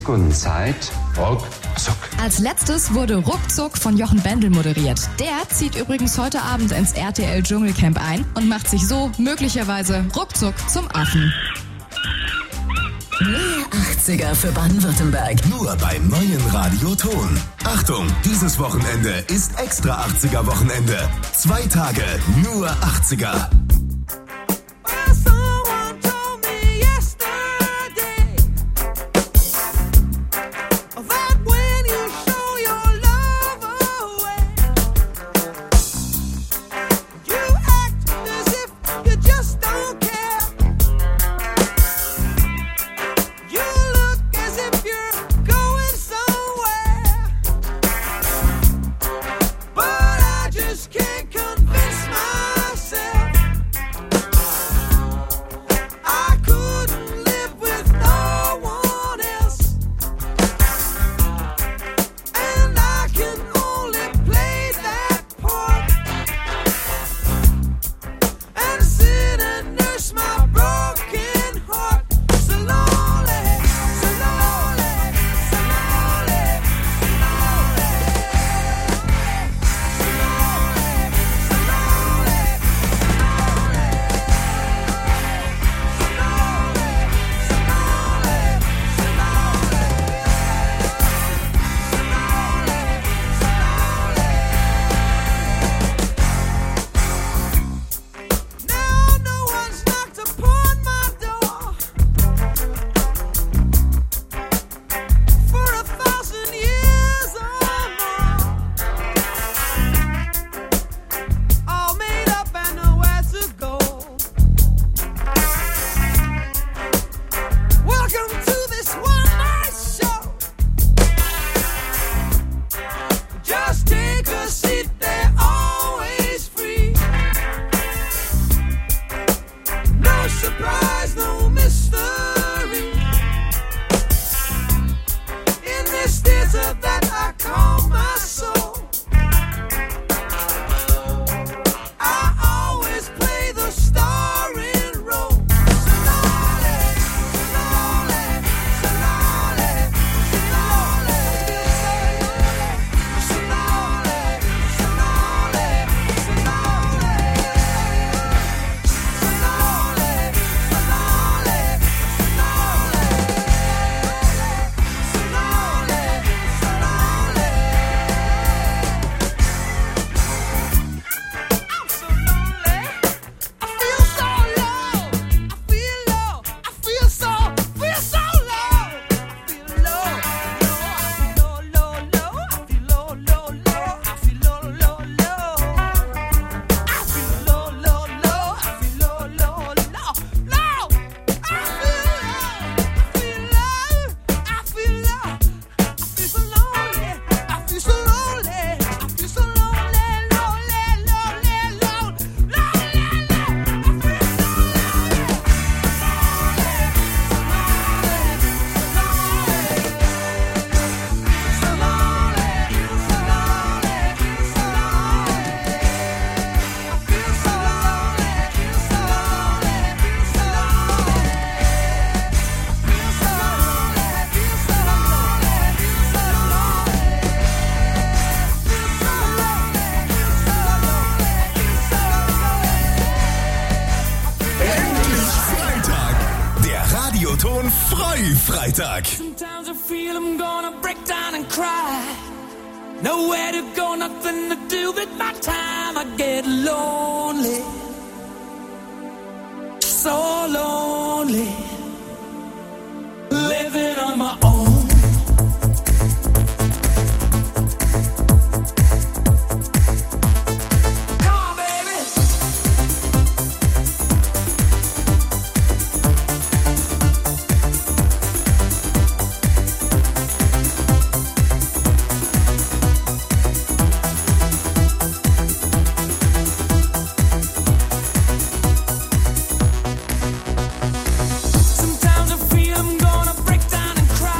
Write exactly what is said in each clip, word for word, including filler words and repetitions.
Und Zeit, ruckzuck. Als letztes wurde Ruckzuck von Jochen Bendel moderiert. Der zieht übrigens heute Abend ins R T L Dschungelcamp ein und macht sich so möglicherweise ruckzuck zum Affen. Neue achtziger für Baden-Württemberg. Nur beim neuen Radioton. Achtung, dieses Wochenende ist extra achtziger Wochenende. Zwei Tage nur achtziger. Freitag. Sometimes I feel I'm gonna break down and cry. Nowhere to go, nothing to do with my time. I get lonely, so lonely, living on my own. Sometimes I feel I'm gonna break down and cry.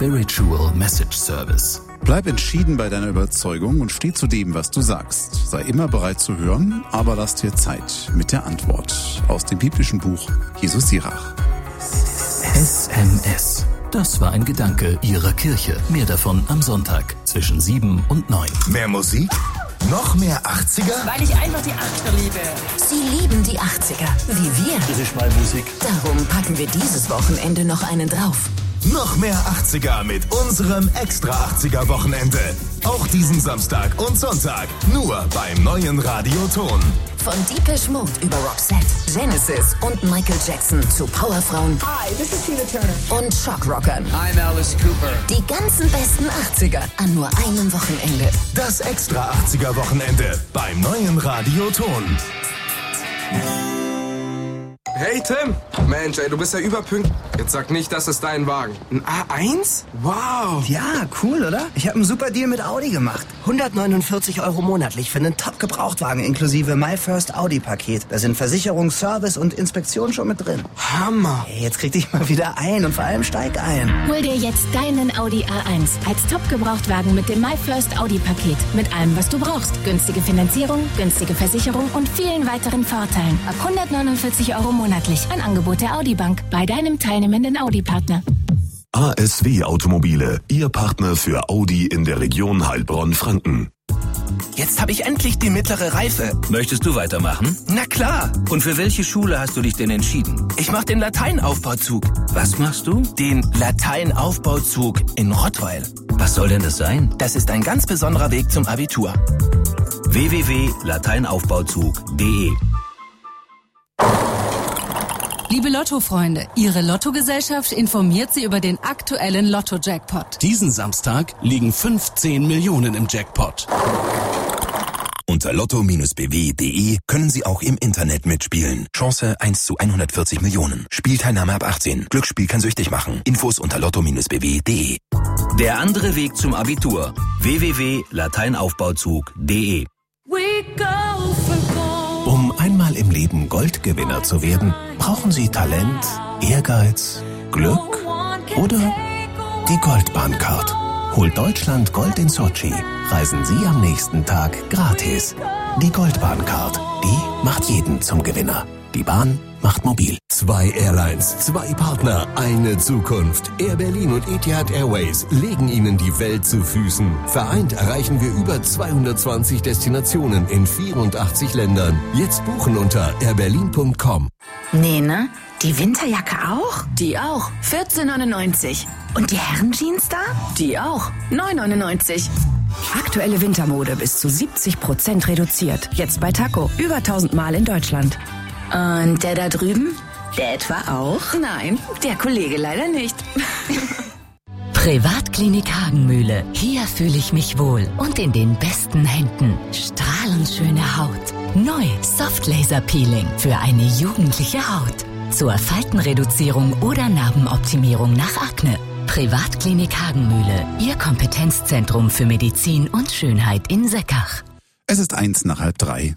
Spiritual Message Service. Bleib entschieden bei deiner Überzeugung und steh zu dem, was du sagst. Sei immer bereit zu hören, aber lass dir Zeit mit der Antwort. Aus dem biblischen Buch Jesus Sirach. S M S. Das war ein Gedanke Ihrer Kirche. Mehr davon am Sonntag zwischen sieben und neun. Mehr Musik? Noch mehr achtziger? Weil ich einfach die achtziger liebe. Sie lieben die achtziger, wie wir. Das ist mal Musik. Darum packen wir dieses Wochenende noch einen drauf. Noch mehr achtziger mit unserem Extra achtziger Wochenende. Auch diesen Samstag und Sonntag. Nur beim neuen Radioton. Von Depeche Mode über Roxette, Genesis und Michael Jackson zu Powerfrauen. Hi, this is Tina Turner. Und Shockrockern. I'm Alice Cooper. Die ganzen besten achtziger an nur einem Wochenende. Das Extra achtziger Wochenende beim neuen Radioton. Hey Tim! Mensch, ey, du bist ja überpünktlich. Jetzt sag nicht, das ist dein Wagen. Ein A eins? Wow! Ja, cool, oder? Ich habe einen super Deal mit Audi gemacht. hundertneunundvierzig Euro monatlich für einen Top-Gebrauchtwagen inklusive My First Audi-Paket. Da sind Versicherung, Service und Inspektion schon mit drin. Hammer! Hey, jetzt krieg dich mal wieder ein und vor allem steig ein. Hol dir jetzt deinen Audi A eins als Top-Gebrauchtwagen mit dem My First Audi-Paket. Mit allem, was du brauchst. Günstige Finanzierung, günstige Versicherung und vielen weiteren Vorteilen. Ab hundertneunundvierzig Euro monatlich. Ein Angebot der Audi Bank bei deinem teilnehmenden Audi-Partner. A S W Automobile, Ihr Partner für Audi in der Region Heilbronn-Franken. Jetzt habe ich endlich die mittlere Reife. Möchtest du weitermachen? Na klar. Und für welche Schule hast du dich denn entschieden? Ich mache den Lateinaufbauzug. Was machst du? Den Lateinaufbauzug in Rottweil. Was soll denn das sein? Das ist ein ganz besonderer Weg zum Abitur. w w w punkt lateinaufbauzug punkt d e Liebe Lotto-Freunde, Ihre Lottogesellschaft informiert Sie über den aktuellen Lotto-Jackpot. Diesen Samstag liegen fünfzehn Millionen im Jackpot. Unter lotto Bindestrich b w punkt d e können Sie auch im Internet mitspielen. Chance eins zu hundertvierzig Millionen. Spielteilnahme ab achtzehn. Glücksspiel kann süchtig machen. Infos unter lotto Bindestrich b w punkt d e. Der andere Weg zum Abitur. w w w punkt lateinaufbauzug punkt d e. Um einmal im Leben Goldgewinner zu werden, brauchen Sie Talent, Ehrgeiz, Glück oder die Goldbahncard. Holt Deutschland Gold in Sochi, reisen Sie am nächsten Tag gratis. Die Goldbahncard, die macht jeden zum Gewinner. Die Bahn macht mobil. Zwei Airlines, zwei Partner, eine Zukunft. Air Berlin und Etihad Airways legen Ihnen die Welt zu Füßen. Vereint erreichen wir über zweihundertzwanzig Destinationen in vierundachtzig Ländern. Jetzt buchen unter air berlin punkt com. Nee, ne? Die Winterjacke auch? Die auch. vierzehn neunundneunzig. Und die Herrenjeans da? Die auch. neun neunundneunzig. Aktuelle Wintermode bis zu siebzig Prozent reduziert. Jetzt bei Taco. Über tausend Mal in Deutschland. Und der da drüben? Der etwa auch? Nein, der Kollege leider nicht. Privatklinik Hagenmühle. Hier fühle ich mich wohl und in den besten Händen. Strahlend schöne Haut. Neu Softlaser Peeling für eine jugendliche Haut. Zur Faltenreduzierung oder Narbenoptimierung nach Akne. Privatklinik Hagenmühle. Ihr Kompetenzzentrum für Medizin und Schönheit in Seckach. Es ist eins nach halb drei.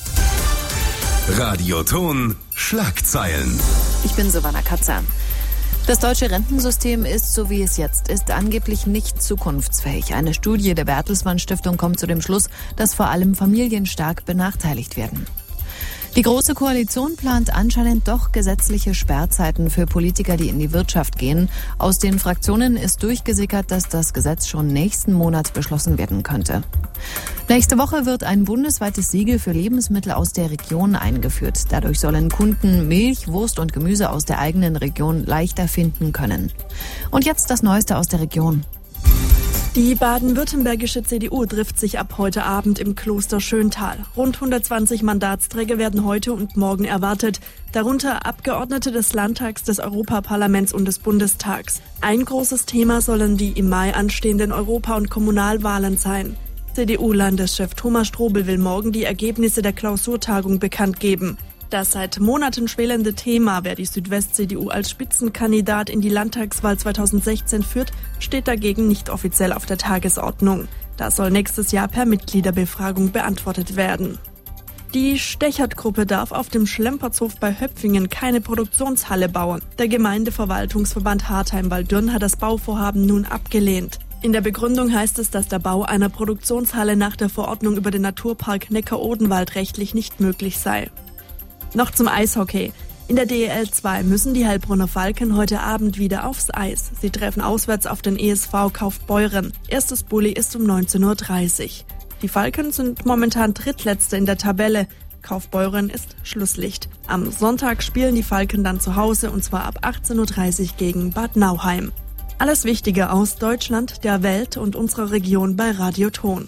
Radioton Schlagzeilen. Ich bin Silvana Katzan. Das deutsche Rentensystem ist, so wie es jetzt ist, angeblich nicht zukunftsfähig. Eine Studie der Bertelsmann Stiftung kommt zu dem Schluss, dass vor allem Familien stark benachteiligt werden. Die Große Koalition plant anscheinend doch gesetzliche Sperrzeiten für Politiker, die in die Wirtschaft gehen. Aus den Fraktionen ist durchgesickert, dass das Gesetz schon nächsten Monat beschlossen werden könnte. Nächste Woche wird ein bundesweites Siegel für Lebensmittel aus der Region eingeführt. Dadurch sollen Kunden Milch, Wurst und Gemüse aus der eigenen Region leichter finden können. Und jetzt das Neueste aus der Region. Die baden-württembergische C D U trifft sich ab heute Abend im Kloster Schöntal. Rund hundertzwanzig Mandatsträger werden heute und morgen erwartet, darunter Abgeordnete des Landtags, des Europaparlaments und des Bundestags. Ein großes Thema sollen die im Mai anstehenden Europa- und Kommunalwahlen sein. C D U-Landeschef Thomas Strobel will morgen die Ergebnisse der Klausurtagung bekannt geben. Das seit Monaten schwelende Thema, wer die Südwest-C D U als Spitzenkandidat in die Landtagswahl zweitausendsechzehn führt, steht dagegen nicht offiziell auf der Tagesordnung. Das soll nächstes Jahr per Mitgliederbefragung beantwortet werden. Die Stechert-Gruppe darf auf dem Schlempertshof bei Höpfingen keine Produktionshalle bauen. Der Gemeindeverwaltungsverband Hartheim-Walldürn hat das Bauvorhaben nun abgelehnt. In der Begründung heißt es, dass der Bau einer Produktionshalle nach der Verordnung über den Naturpark Neckar-Odenwald rechtlich nicht möglich sei. Noch zum Eishockey. In der D E L zwei müssen die Heilbronner Falken heute Abend wieder aufs Eis. Sie treffen auswärts auf den E S V Kaufbeuren. Erstes Bulli ist um neunzehn Uhr dreißig. Die Falken sind momentan Drittletzte in der Tabelle. Kaufbeuren ist Schlusslicht. Am Sonntag spielen die Falken dann zu Hause und zwar ab achtzehn Uhr dreißig gegen Bad Nauheim. Alles Wichtige aus Deutschland, der Welt und unserer Region bei Radio Ton.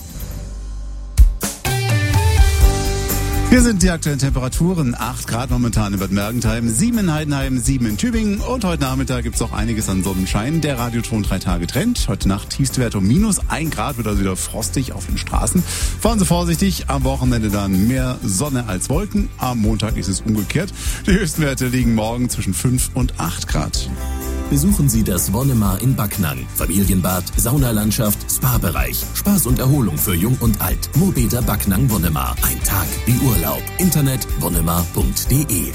Hier sind die aktuellen Temperaturen. acht Grad momentan in Bad Mergentheim, sieben in Heidenheim, sieben in Tübingen und heute Nachmittag gibt's auch einiges an Sonnenschein. Der Radioton drei Tage Trend. Heute Nacht Tiefstwert um minus ein Grad, wird also wieder frostig auf den Straßen. Fahren Sie vorsichtig, am Wochenende dann mehr Sonne als Wolken. Am Montag ist es umgekehrt. Die höchsten Werte liegen morgen zwischen fünf und acht Grad. Besuchen Sie das Wonnemar in Backnang. Familienbad, Saunalandschaft, Spa-Bereich. Spaß und Erholung für Jung und Alt. Mobeta Backnang Wonnemar. Ein Tag wie Urlaub. Internet wonnemar punkt de.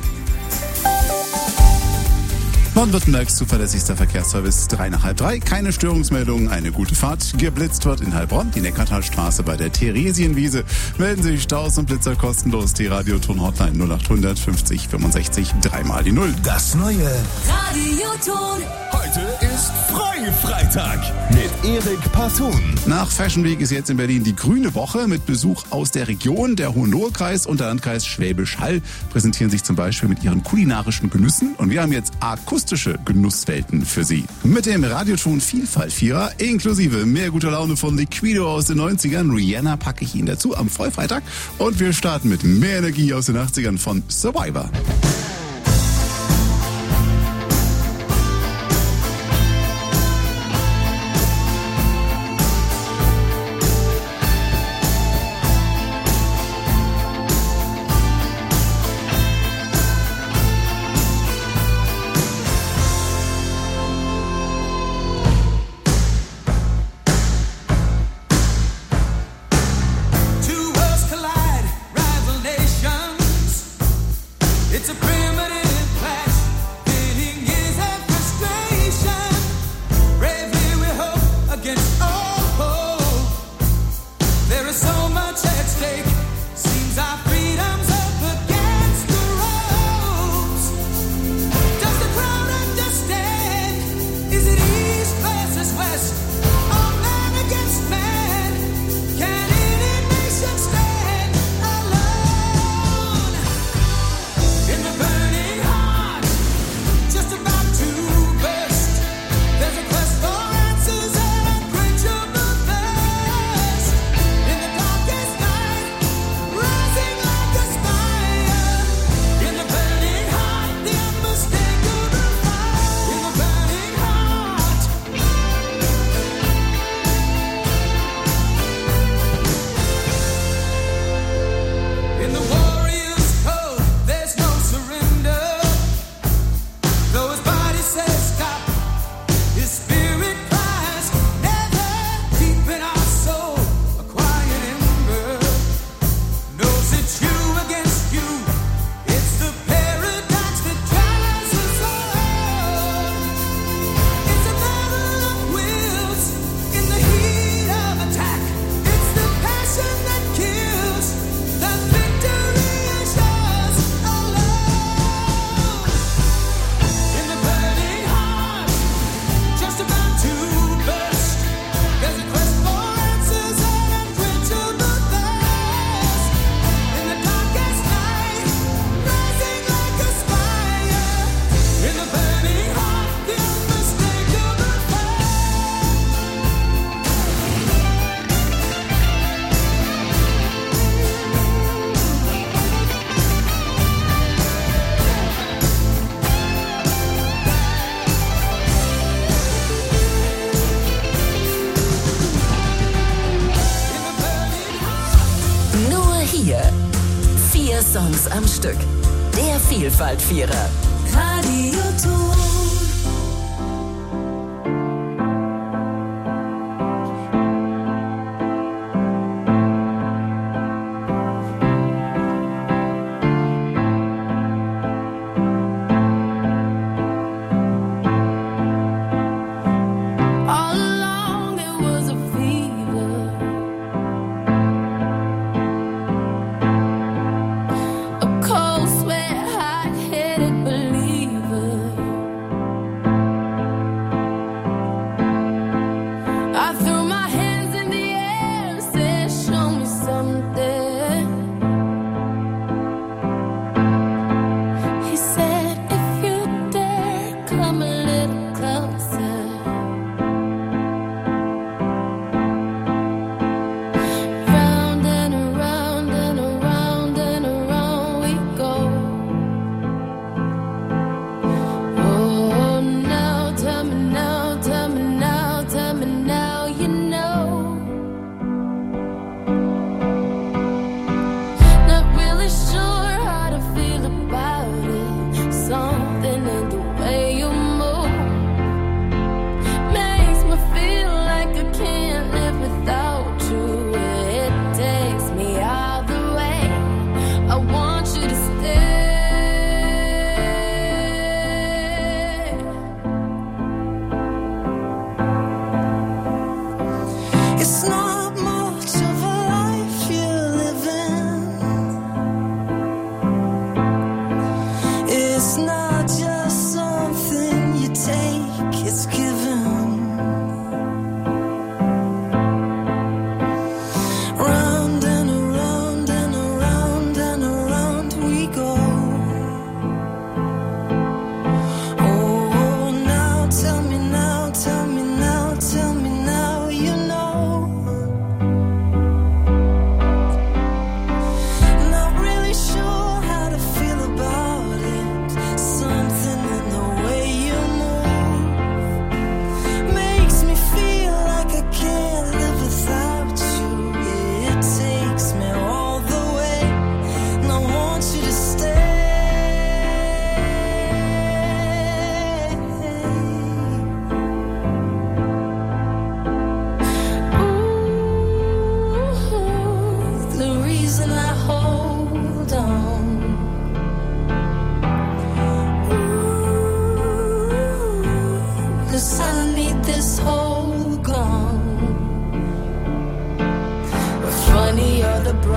Baden-Württembergs zuverlässigster Verkehrsservice, drei nach halb drei. Keine Störungsmeldungen, eine gute Fahrt. Geblitzt wird in Heilbronn, die Neckartalstraße bei der Theresienwiese. Melden Sie Staus und Blitzer kostenlos. Die Radioton-Hotline null achthundert fünfzig fünfundsechzig, dreimal die Null. Das neue Radioton. Heute ist Freifreitag mit Erik Parton. Nach Fashion Week ist jetzt in Berlin die Grüne Woche mit Besuch aus der Region. Der Hohenlohe-Kreis und der Landkreis Schwäbisch Hall präsentieren sich zum Beispiel mit ihren kulinarischen Genüssen. Und wir haben jetzt akustische Genusswelten für Sie. Mit dem Radioton Vielfalt-Vierer inklusive mehr guter Laune von Liquido aus den neunzigern. Rihanna packe ich Ihnen dazu am Freifreitag. Und wir starten mit mehr Energie aus den achtzigern von Survivor. Songs am Stück. Der Vielfalt-Vierer. Radioton.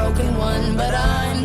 broken one, but I